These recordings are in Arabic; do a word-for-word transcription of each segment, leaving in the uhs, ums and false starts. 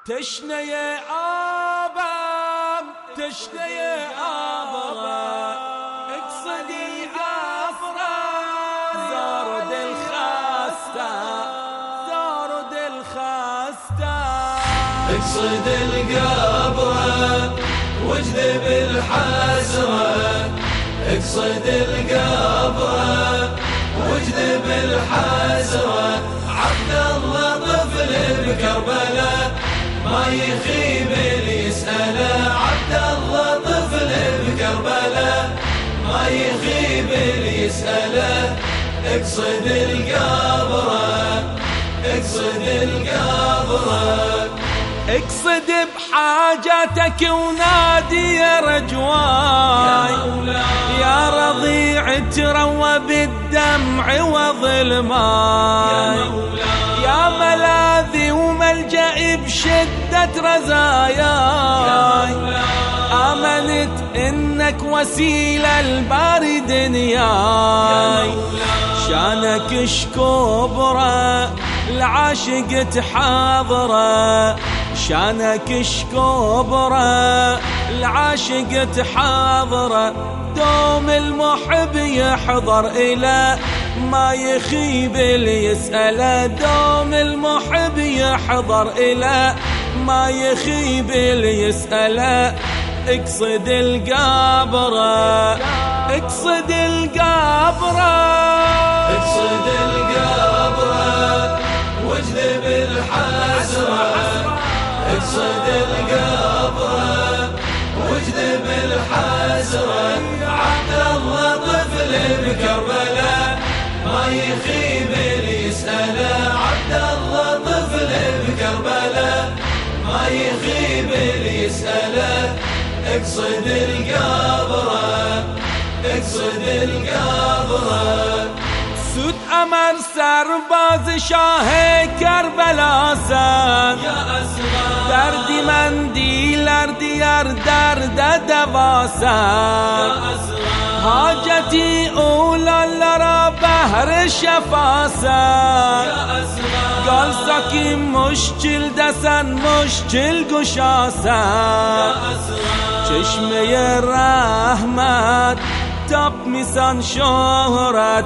تشنى يا آبا تشنى يا آبا اقصد القفرة زارد الخستة زارد الخستة اقصد القبرة واجذب الحسرة اقصد القبرة واجذب الحسرة عبد الله طفل بكربلاء ما يخيب اللي يسأله عبد الله طفل بكربلاء ما يخيب اللي يسأله اقصد القبرة اقصد القبرة اقصد بحاجتك ونادي يا رجواي يا رضيع تروى بالدمع وظلماي يا ملاذي وملجئي بشدة رزاياي آمنت إنك وسيلة الباري دنياي شانك شكبرة العاشق تحاضره شانك شكبرة العاشق تحاضره دوم المحب يحضر إلى ما يخيب اللي يسأله دوم المحب يحضر إلى ما يخيب اللي يسأله اقصد القبرة اقصد القبرة اقصد القبرة واجذب الحسرة اقصد القبرة واجذب الحسرة عبد الله طفل بكربلاء ما يخيب اللي يسأله عبد الله طفل بكربلاء ما يخيب اللي يسأله اقصد القبرة اقصد القبرة سود أمر سرباز شاه كربلا سن دردی مندیلر دیار درد دواسن حاجتی اولالرا بهر شفاسن قال ساکی مشکل دسن مشکل گشاسن چشمه رحمت تاب میسان شهرت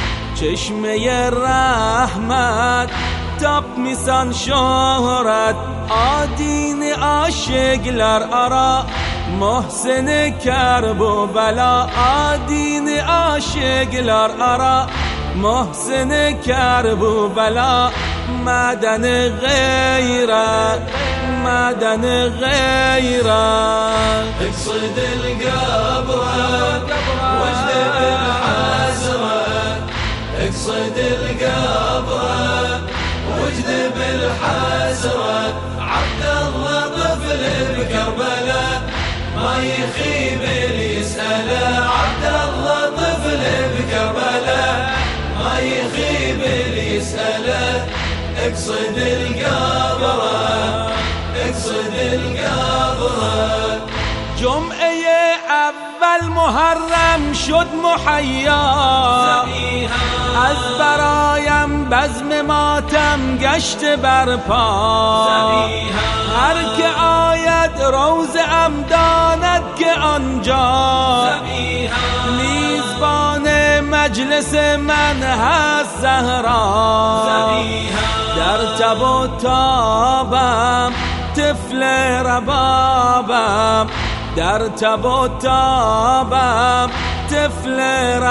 چشمه رحمت تاب میسان شهرت آدین عاشقلر آرا محسن کرب و بلا آدین عاشقلر آرا محسن کرب و بلا مدن غیرت مدن غیرت اقصد القبرة واجذب الحسرة اقصد القبرة واجذب الحسرة عبد الله طفل بكربلاء ما يخيب اللي يسأله عبد الله طفل بكربلاء ما يخيب اللي يسأله اقصد القبرة اقصد القبرة جمعه اول محرم شد محیا از برایم بزم ماتم گشت برپا هر که آید روزم داند که آنجا میزبان مجلس من هست زهرا در تب و تابم طفل ربابم در تب و تابم طفل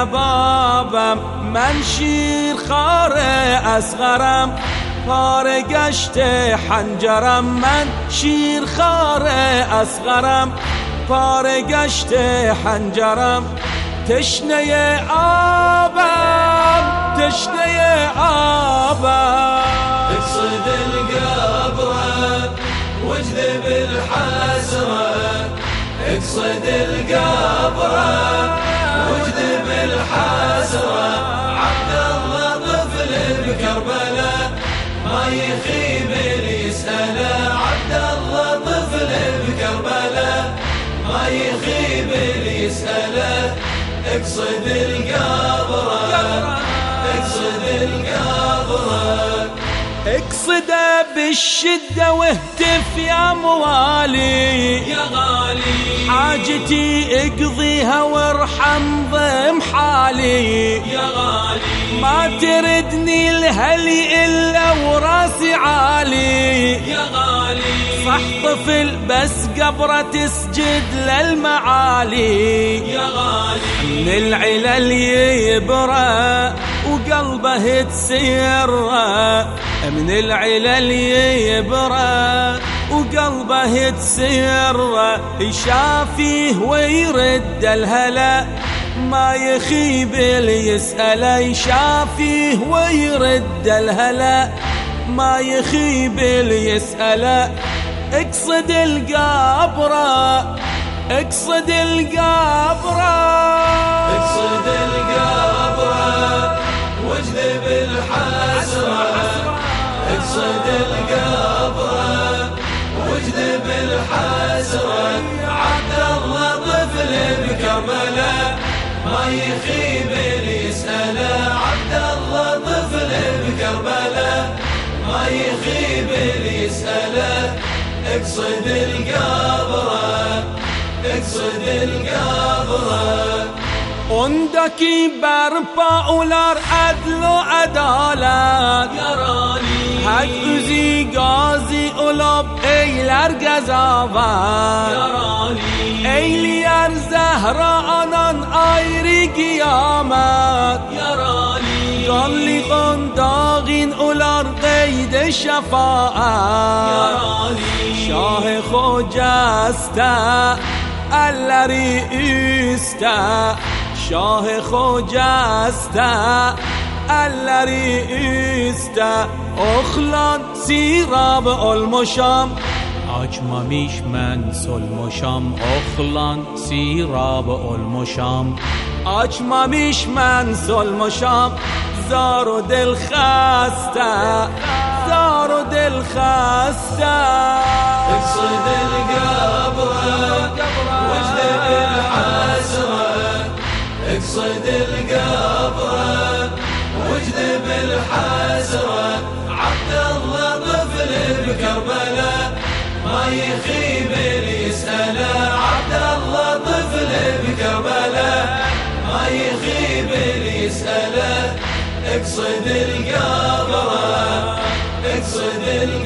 ربابم من شیر خار اصغرم پاره گشت حنجرم من شیر خار اصغرم پاره گشت حنجرم تشنه آبم تشنه آبم اقصد القبرة واجذب الحسرة اقصد القبرة واجذب الحسرة عبد الله طفل بكربلاء ما يخيب اللي يسأله عبد الله طفل بكربلاء ما يخيب اللي يسأله اقصد القبرة اقصد القبرة اقصده بالشدة واهتف يا موالي يا غالي، حاجتي اقضيها وارحم ضم حالي يا غالي، ما تردني الهلي إلا وراسي عالي يا غالي، صح طفل بس قبره تسجد للمعالي، يا غالي، من العلل يبرى وقلبه تسيره، من العلل يبرى وقلبه تسيره، يشافيه ويرد الهلا ما يخيب اللي يسأله، يشافيه ويرد الهلا ما يخيب اللي يسأله. اقصد القبره اقصد القبره اقصد القبره واجذب الحسرة، اقصد القبره واجذب الحسرة، عبد الله طفل بكربلاء ما يخيب اللي يسأله، عبد الله طفل بكربلاء ما يخيب اللي يسأله. اقصد القبره اقصد القبره، عندكي بربا ولار عدل وعدالة يا رالي، حق ازي غازي قلوب ايلر قزافة، يا رالي، ايليار زهرة انان ايري قيامات، يا رالي، قالي قنداغين ولار قيد الشفاعة، يا رالي، شاه خوجسته اللری ایسته، شاه خوجسته اللری ایسته، اخلان سیراب المشام اجمامیش من سلمشام، اخلان سیراب المشام اجمامیش من سلمشام، زار و دل خسته زار و دل خسته. اقصد القبره واجذب الحسرة، اقصد القبره واجذب الحسرة، عبد الله طفل بكربلاء ما يخيب اللي يسأله، عبد الله طفل بكربلاء ما يخيب اللي يسأله. اقصد القبره اقصد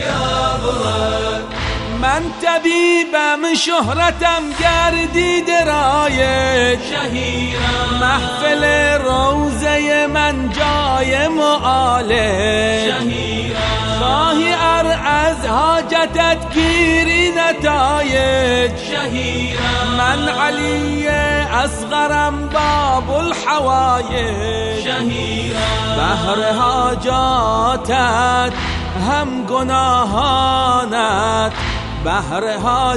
القبره، من طبيبة من شهرتم قردي درايج شهيرة، محفل روزه من جاي معالج شهيرة، خواهي أرعز حاجتت گیری نتایج، شهيرة، من علي أصغرم باب الحوايج، شهيرة، بهر حاجاتت هم گناهانت، بهر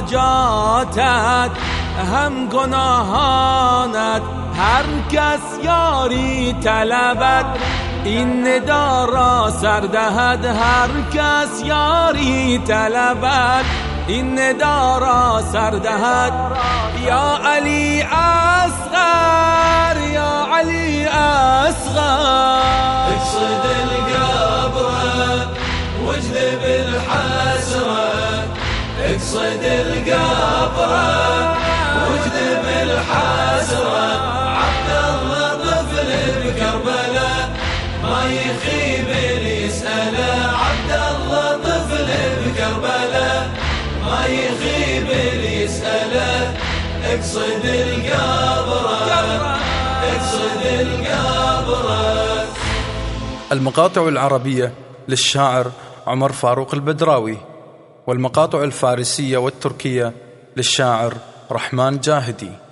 حاجاتت هم گناهانت، هر کس یاری طلبد این ندا را سردهد، هر کس یاری طلبد این ندا را سردهد. یا علی اصغر یا علی اصغر، اقصد القبره واجذب الحسرة، اقصد القبره واجذب الحسرة، عبد الله طفل بكربلاء ما يخيب اللي يسأله، عبد الله طفل بكربلاء ما يخيب اللي يسأله. اقصد القبره اقصد القبره. المقاطع العربية للشاعر عمر فاروق البدراوي، والمقاطع الفارسية والتركية للشاعر رحمن جاهدي.